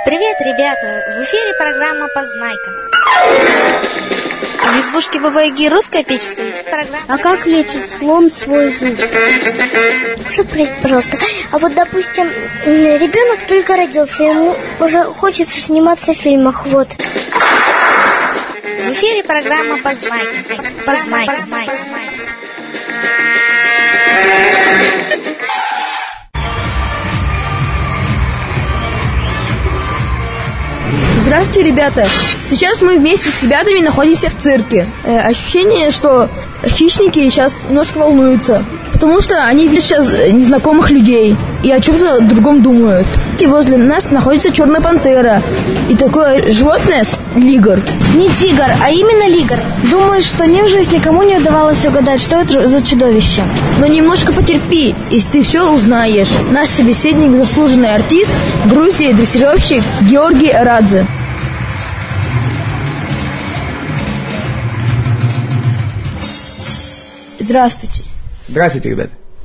Привет, ребята! В эфире программа «Познайка». В избушке Бабы Яги русская печь стоит. А как лечит слон свой зуб? Спросите, пожалуйста. А вот, допустим, ребенок только родился, ему уже хочется сниматься в фильмах, вот. В эфире программа «Познайка». Познайка. Здравствуйте, ребята! Сейчас мы вместе с ребятами находимся в цирке. Ощущение, что хищники сейчас немножко волнуются, потому что они видят сейчас незнакомых людей и о чем-то другом думают. И возле нас находится черная пантера и такое животное лигр. Не тигр, а именно лигр. Думаю, что ни в жизни никому не удавалось угадать, что это за чудовище. Но немножко потерпи, и ты все узнаешь. Наш собеседник — заслуженный артист Грузии, дрессировщик Георгий Радзе. Здравствуйте. Здравствуйте, ребята.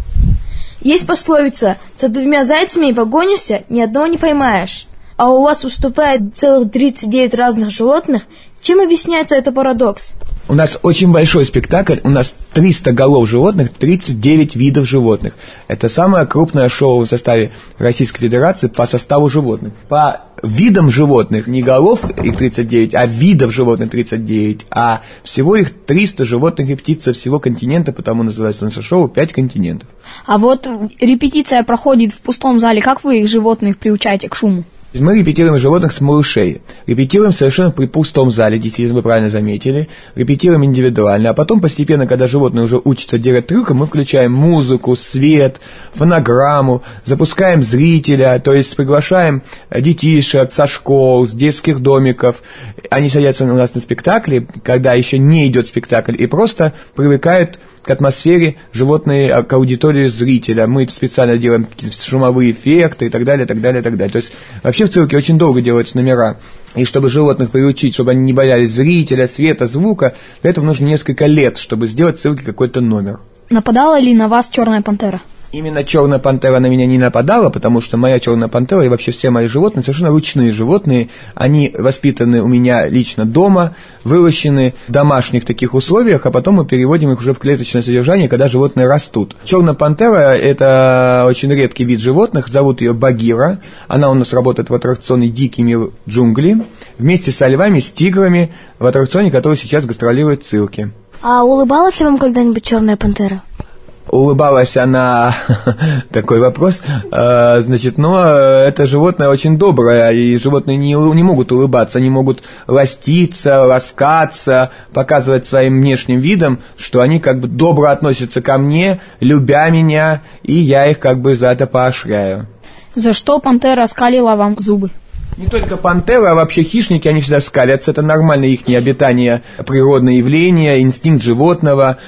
Есть пословица: за двумя зайцами погонишься, ни одного не поймаешь. А у вас выступает целых 39 разных животных. Чем объясняется этот парадокс? У нас очень большой спектакль, у нас 300 голов животных, 39 видов животных. Это самое крупное шоу в составе Российской Федерации по составу животных. По видам животных, не голов их 39, а видов животных 39, а всего их 300 животных и птиц со всего континента, потому называется наше шоу «5 континентов». А вот репетиция проходит в пустом зале, как вы их животных приучаете к шуму? Мы репетируем животных с малышей. Репетируем совершенно при пустом зале, действительно, вы правильно заметили. Репетируем индивидуально. А потом постепенно, когда животные уже учатся делать трюком, мы включаем музыку, свет, фонограмму, запускаем зрителя, то есть приглашаем детишек со школ, с детских домиков. Они садятся у нас на спектакле, когда еще не идет спектакль, и просто привыкают к атмосфере животные, к аудитории зрителя. Мы специально делаем шумовые эффекты и так далее, так далее, так далее. То есть вообще в цирке очень долго делаются номера. И чтобы животных приучить, чтобы они не боялись зрителя, света, звука, для этого нужно несколько лет, чтобы сделать в цирке какой-то номер. Нападала ли на вас черная пантера? Именно черная пантера на меня не нападала, потому что моя черная пантера и вообще все мои животные совершенно ручные животные. Они воспитаны у меня лично дома, выращены в домашних таких условиях, а потом мы переводим их уже в клеточное содержание, когда животные растут. Черная пантера – это очень редкий вид животных, зовут ее Багира. Она у нас работает в аттракционе «Дикий мир джунглей» вместе со львами, с тиграми в аттракционе, который сейчас гастролирует в цирке. А улыбалась ли вам когда-нибудь черная пантера? Улыбалась она, такой вопрос, значит, но это животное очень доброе, и животные не могут улыбаться, они могут ластиться, ласкаться, показывать своим внешним видом, что они как бы добро относятся ко мне, любя меня, и я их как бы за это поощряю. За что пантера скалила вам зубы? Не только пантера, а вообще хищники, они всегда скалятся, это нормальное их обитание, природное явление, инстинкт животного,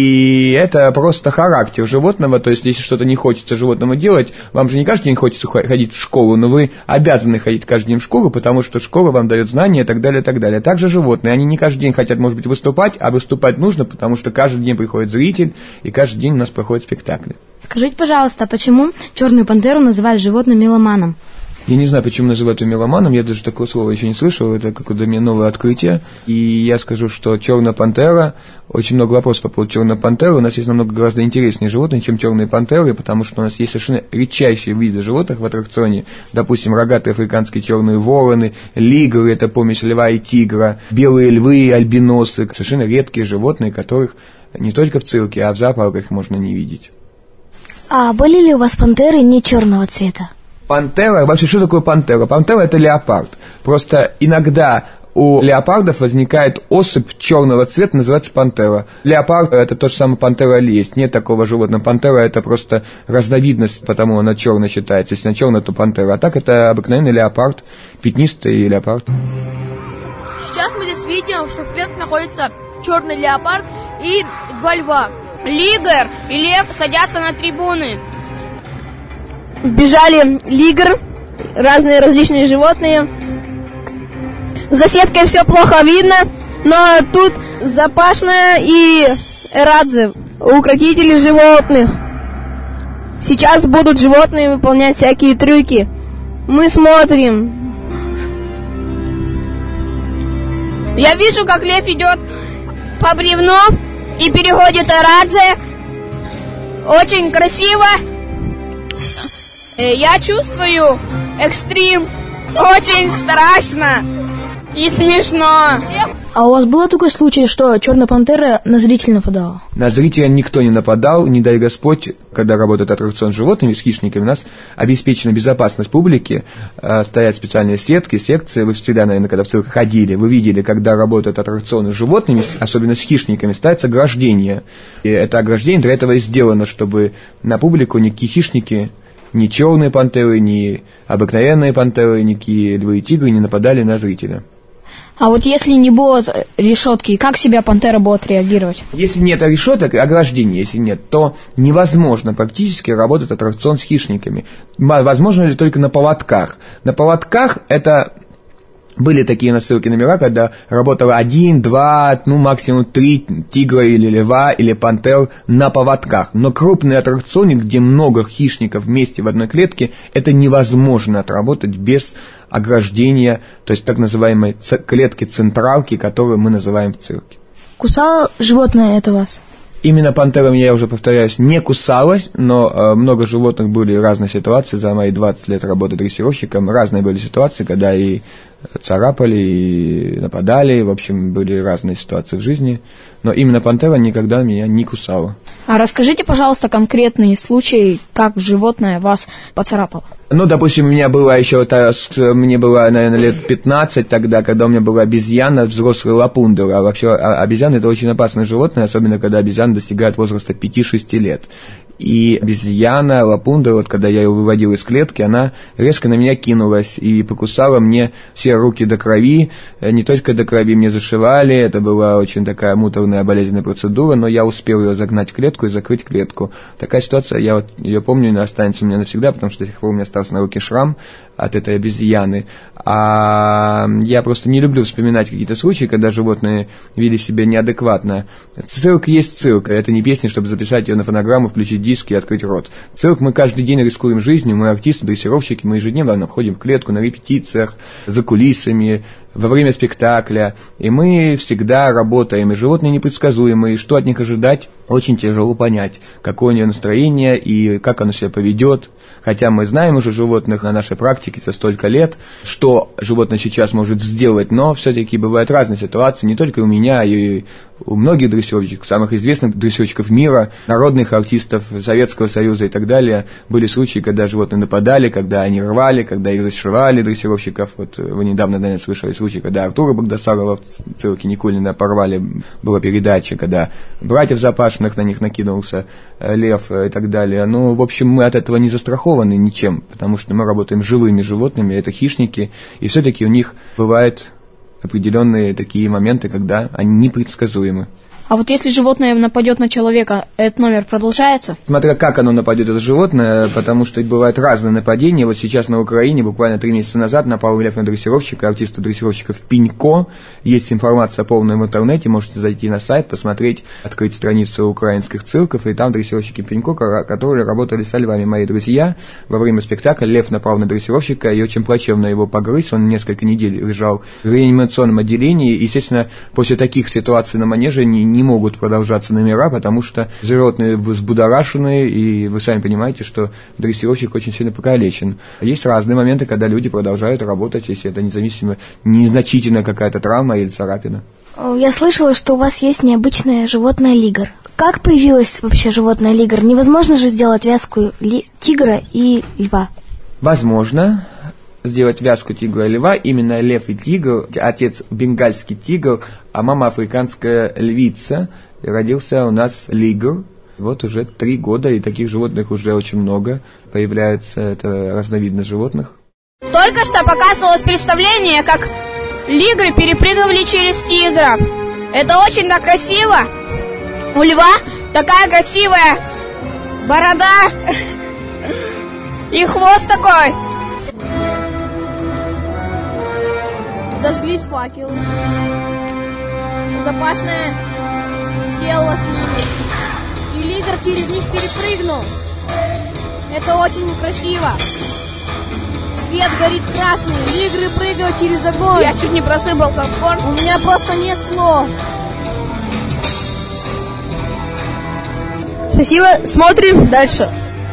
и это просто характер животного, то есть если что-то не хочется животному делать, вам же не каждый день хочется ходить в школу, но вы обязаны ходить каждый день в школу, потому что школа вам дает знания и так далее, и так далее. Также животные, они не каждый день хотят, может быть, выступать, а выступать нужно, потому что каждый день приходит зритель, и каждый день у нас проходят спектакли. Скажите, пожалуйста, почему черную пантеру называют животным меломаном? Я не знаю, почему называют ее меломаном, я даже такого слова еще не слышал, это какое-то для меня новое открытие. И я скажу, что черная пантера, очень много вопросов по поводу черной пантеры, у нас есть намного гораздо интереснее животные, чем черные пантеры, потому что у нас есть совершенно редчайшие виды животных в аттракционе, допустим, рогатые африканские черные вороны, лигры, это помесь льва и тигра, белые львы, альбиносы, совершенно редкие животные, которых не только в цирке, а в зоопарках можно не видеть. А были ли у вас пантеры не черного цвета? Пантера, вообще, что такое пантера? Пантера – это леопард. Просто иногда у леопардов возникает особь черного цвета, называется пантера. Леопард – это то же самое пантера лесь, нет такого животного. Пантера – это просто разновидность, потому она черная считается. Если она черная, то пантера. А так это обыкновенный леопард, пятнистый леопард. Сейчас мы здесь видим, что в клетке находится черный леопард и 2 льва. Лигр и лев садятся на трибуны. Вбежали лигр, разные различные животные. За сеткой все плохо видно, но тут Запашная и Радзе, укротители животных. Сейчас будут животные выполнять всякие трюки. Мы смотрим. Я вижу, как лев идет по бревну и переходит Арадзе. Очень красиво. Я чувствую экстрим. Очень страшно и смешно. А у вас был такой случай, что черная пантера на зрителя нападала? На зрителя никто не нападал, не дай Господь, когда работает аттракцион с животными, с хищниками, у нас обеспечена безопасность публики, стоят специальные сетки, секции, вы всегда, наверное, когда в цирк ходили, вы видели, когда работают аттракционы с животными, особенно с хищниками, ставится ограждение, и это ограждение для этого и сделано, чтобы на публику никакие хищники, ни черные пантеры, ни обыкновенные пантеры, никакие львы и тигры не нападали на зрителя. А вот если не будет решетки, как себя пантера будет реагировать? Если нет решеток, ограждений, если нет, то невозможно практически работать аттракцион с хищниками. Возможно ли только на поводках? На поводках это... Были такие на цирке номера, когда работало 1, 2, максимум 3 тигра или льва или пантер на поводках. Но крупные аттракционы, где много хищников вместе в одной клетке, это невозможно отработать без ограждения, то есть так называемой клетки-централки, которую мы называем в цирке. Кусало животное это вас? Именно пантера меня, я уже повторяюсь, не кусалась, но много животных были разные ситуации. За мои 20 лет работы дрессировщиком разные были ситуации, когда и царапали, и нападали, в общем, были разные ситуации в жизни. Но именно пантера никогда меня не кусала. А расскажите, пожалуйста, конкретный случай, как животное вас поцарапало. Допустим, у меня было еще, мне было, наверное, лет 15 тогда, когда у меня была обезьяна, взрослый лапундер. А вообще обезьяна – это очень опасное животное, особенно когда обезьяна достигает возраста 5-6 лет. И обезьяна, лапундер, вот когда я ее выводил из клетки, она резко на меня кинулась и покусала мне все руки до крови. Не только до крови, мне зашивали, это была очень такая муторная болезненная процедура, но я успел ее загнать в клетку и закрыть клетку. Такая ситуация, я вот ее помню, и останется у меня навсегда, потому что до сих пор у меня остался на руке шрам от этой обезьяны. А я просто не люблю вспоминать какие-то случаи, когда животные вели себя неадекватно. Цирк есть цирк, это не песня, чтобы записать ее на фонограмму, включить диск и открыть рот. Цирк мы каждый день рискуем жизнью, мы артисты, дрессировщики, мы ежедневно входим в клетку на репетициях, за кулисами, во время спектакля, и мы всегда работаем, и животные непредсказуемые, и что от них ожидать, очень тяжело понять, какое у нее настроение и как оно себя поведет. Хотя мы знаем уже животных на нашей практике за столько лет, что животное сейчас может сделать, но все-таки бывают разные ситуации, не только у меня, и у многих дрессировщиков, самых известных дрессировщиков мира, народных артистов Советского Союза и так далее, были случаи, когда животные нападали, когда они рвали, когда их зашивали дрессировщиков. Вот вы недавно, наверное, слышали случай, когда Артура Багдасарова в цирке Никулина порвали, была передача, когда братьев Запашных на них накинулся лев и так далее. В общем, мы от этого не застрахованы ничем, потому что мы работаем с живыми животными, это хищники, и все-таки у них бывает определенные такие моменты, когда они непредсказуемы. А вот если животное нападет на человека, этот номер продолжается? Смотря как оно нападет, это животное, потому что бывают разные нападения. Вот сейчас на Украине, буквально 3 месяца назад, напал лев на дрессировщика, артиста-дрессировщиков Пенько. Есть информация полная в интернете, можете зайти на сайт, посмотреть, открыть страницу украинских цирков, и там дрессировщики Пенько, которые работали со львами. Мои друзья, во время спектакля лев напал на дрессировщика и очень плачевно его погрыз, он несколько недель лежал в реанимационном отделении. Естественно, после таких ситуаций на манеже не могут продолжаться номера, потому что животные взбудоражены, и вы сами понимаете, что дрессировщик очень сильно покалечен. Есть разные моменты, когда люди продолжают работать, если это незначительная какая-то травма или царапина. Я слышала, что у вас есть необычное животное лигр. Как появилось вообще животное лигр? Невозможно же сделать вязку тигра и льва? Возможно сделать вязку тигра и льва. Именно лев и тигр, отец бенгальский тигр, а мама африканская львица. И родился у нас лигр. Вот уже 3 года, и таких животных уже очень много. Появляется это разновидность животных. Только что показывалось представление, как лигры перепрыгивали через тигра. Это очень так красиво. У льва такая красивая борода и хвост такой. Зажглись факелы. Запашная села с ними. И лигр через них перепрыгнул. Это очень красиво. Свет горит красный, лигры прыгают через огонь. Я чуть не просыпал попкорн. У меня просто нет слов. Спасибо, смотрим дальше.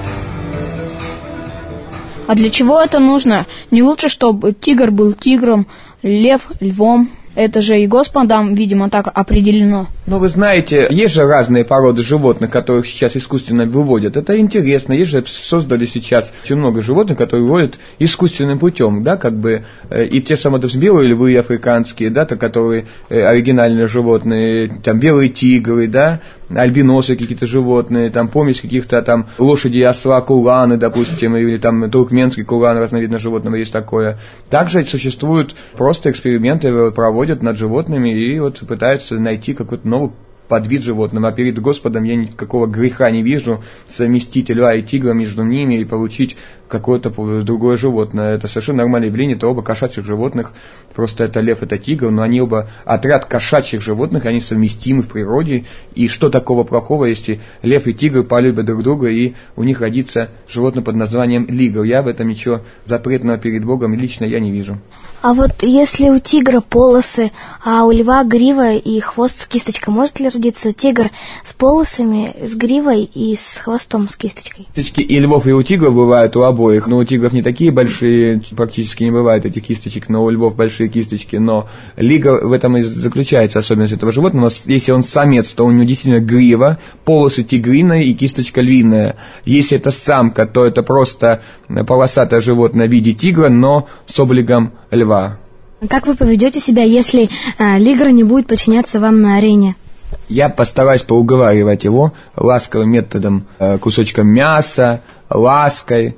А для чего это нужно? Не лучше, чтобы тигр был тигром, лев львом? Это же и Господом, видимо, так определено. Ну, вы знаете, есть же разные породы животных, которых сейчас искусственно выводят. Это интересно. Есть же, создали сейчас очень много животных, которые выводят искусственным путем, да, как бы, и те самые, допустим, белые львы африканские, да, которые оригинальные животные, там, белые тигры, да, альбиносы какие-то животные, там, помесь каких-то там лошади, осла, куланы, допустим, или там туркменский кулан, разновидность животного есть такое. Также существуют просто эксперименты, проводят над животными и вот пытаются найти какой-то новый подвид животным, а перед Господом я никакого греха не вижу совместить льва и тигра между ними и получить какое-то другое животное. Это совершенно нормальное явление, это оба кошачьих животных, просто это лев, это тигр, но они оба отряд кошачьих животных, они совместимы в природе, и что такого плохого, если лев и тигр полюбят друг друга, и у них родится животное под названием лигр. Я в этом ничего запретного перед Богом лично я не вижу. А вот если у тигра полосы, а у льва грива и хвост с кисточкой, может ли родиться тигр с полосами, с гривой и с хвостом с кисточкой? Кисточки и львов, и у тигров бывают у обоих, но у тигров не такие большие, практически не бывает этих кисточек, но у львов большие кисточки, но лигр в этом и заключается особенность этого животного. Если он самец, то у него действительно грива, полосы тигриные и кисточка львиная. Если это самка, то это просто полосатое животное в виде тигра, но с обликом льва. Как вы поведете себя, если лигр не будет подчиняться вам на арене? Я постараюсь поуговаривать его ласковым методом, кусочком мяса, лаской,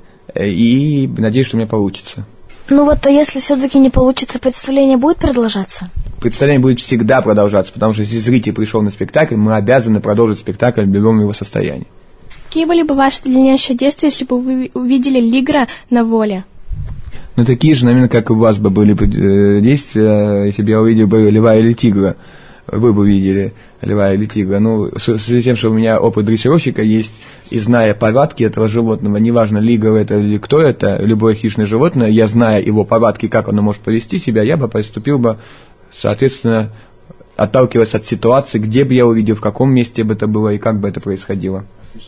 и надеюсь, что у меня получится. Ну вот, а если все-таки не получится, представление будет продолжаться? Представление будет всегда продолжаться, потому что если зритель пришел на спектакль, мы обязаны продолжить спектакль в любом его состоянии. Какие были бы ваши дальнейшие действия, если бы вы увидели лигра на воле? Ну, такие же, наверное, как и у вас бы были действия, если бы я увидел бы льва или тигра. Вы бы видели льва или тигра. Ну, в связи с тем, что у меня опыт дрессировщика есть, и зная повадки этого животного, неважно, лигр это или кто это, любое хищное животное, я зная его повадки, как оно может повести себя, я бы поступил бы, соответственно, отталкиваясь от ситуации, где бы я увидел, в каком месте бы это было и как бы это происходило.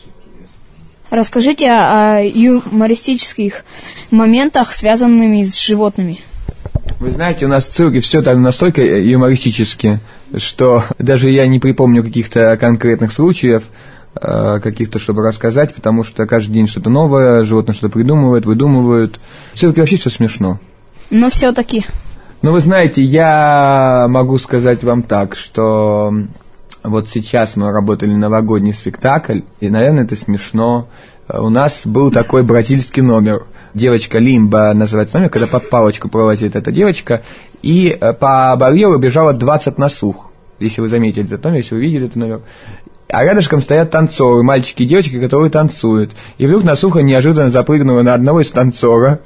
Расскажите о юмористических моментах, связанных с животными. Вы знаете, у нас в цирке все так настолько юмористически, что даже я не припомню каких-то конкретных случаев, каких-то, чтобы рассказать, потому что каждый день что-то новое, животные что-то придумывают, выдумывают. В цирке вообще все смешно. Но все-таки. Ну, вы знаете, я могу сказать вам так, что вот сейчас мы работали новогодний спектакль, и, наверное, это смешно. У нас был такой бразильский номер. Девочка Лимба называется номер, когда под палочку проводит эта девочка, и по барьеру бежало 20 насух. Если вы заметили этот номер, если вы видели этот номер. А рядышком стоят танцоры, мальчики и девочки, которые танцуют. И вдруг насуха неожиданно запрыгнула на одного из танцора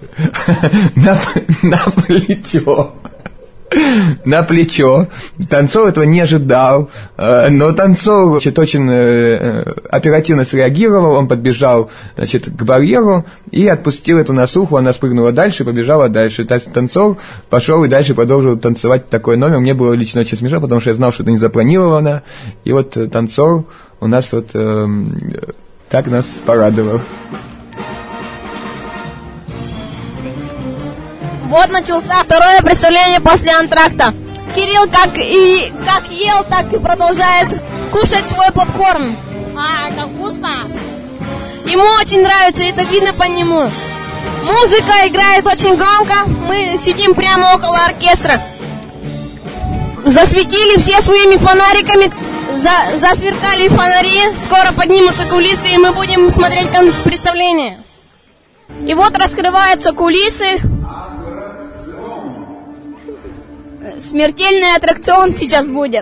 на плечо. На плечо. Танцор этого не ожидал, но танцор, значит, очень оперативно среагировал, он подбежал, значит, к барьеру и отпустил эту насуху, она спрыгнула дальше, побежала дальше. Танцор пошел и дальше продолжил танцевать такой номер. Мне было лично очень смешно, потому что я знал, что это не запланировано, и вот танцор у нас вот так нас порадовал. Вот начался второе представление после антракта. Кирилл как ел, так и продолжает кушать свой попкорн. Это вкусно. Ему очень нравится, это видно по нему. Музыка играет очень громко. Мы сидим прямо около оркестра. Засветили все своими фонариками. Засверкали фонари. Скоро поднимутся кулисы, и мы будем смотреть представление. И вот раскрываются кулисы. Смертельный аттракцион сейчас будет.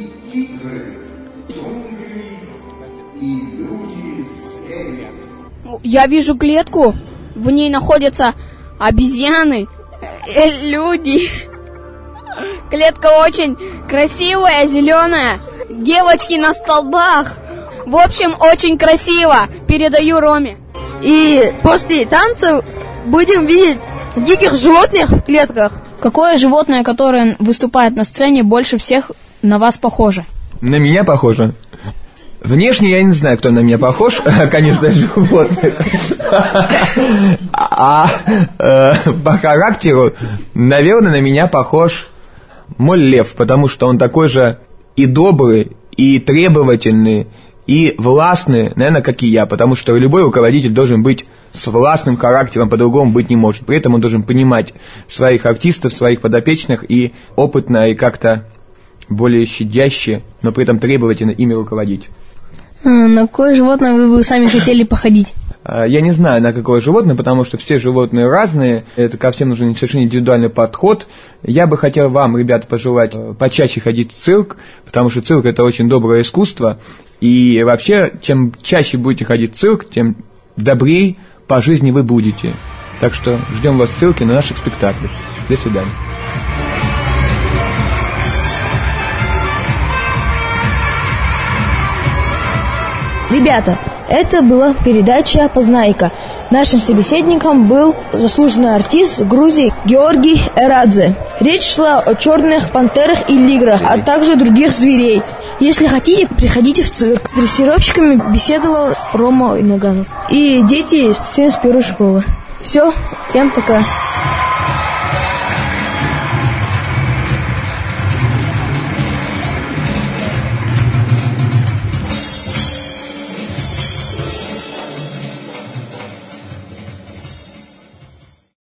Я вижу клетку. В ней находятся обезьяны, люди. Клетка очень красивая, зеленая. Девочки на столбах. В общем, очень красиво. Передаю Роме. И после танцев будем видеть диких животных в клетках. Какое животное, которое выступает на сцене, больше всех на вас похоже? На меня похоже? Внешне я не знаю, кто на меня похож, конечно, животных. По характеру, наверное, на меня похож мой лев, потому что он такой же и добрый, и требовательный, и властный, наверное, как и я, потому что любой руководитель должен быть с властным характером, по-другому быть не может. При этом он должен понимать своих артистов, своих подопечных и опытно, и как-то более щадяще, но при этом требовательно ими руководить. На какое животное вы бы сами хотели походить? Я не знаю, на какое животное, потому что все животные разные, это ко всем нужен совершенно индивидуальный подход. Я бы хотел вам, ребята, пожелать почаще ходить в цирк, потому что цирк – это очень доброе искусство, и вообще, чем чаще будете ходить в цирк, тем добрее по жизни вы будете. Так что ждем вас в цирке на наших спектаклях. До свидания. Ребята, это была передача «Познайка». Нашим собеседником был заслуженный артист Грузии Георгий Эрадзе. Речь шла о черных пантерах и лиграх, а также других зверей. Если хотите, приходите в цирк. С дрессировщиками беседовал Рома Иноганов и дети из 71-й школы. Все, всем пока.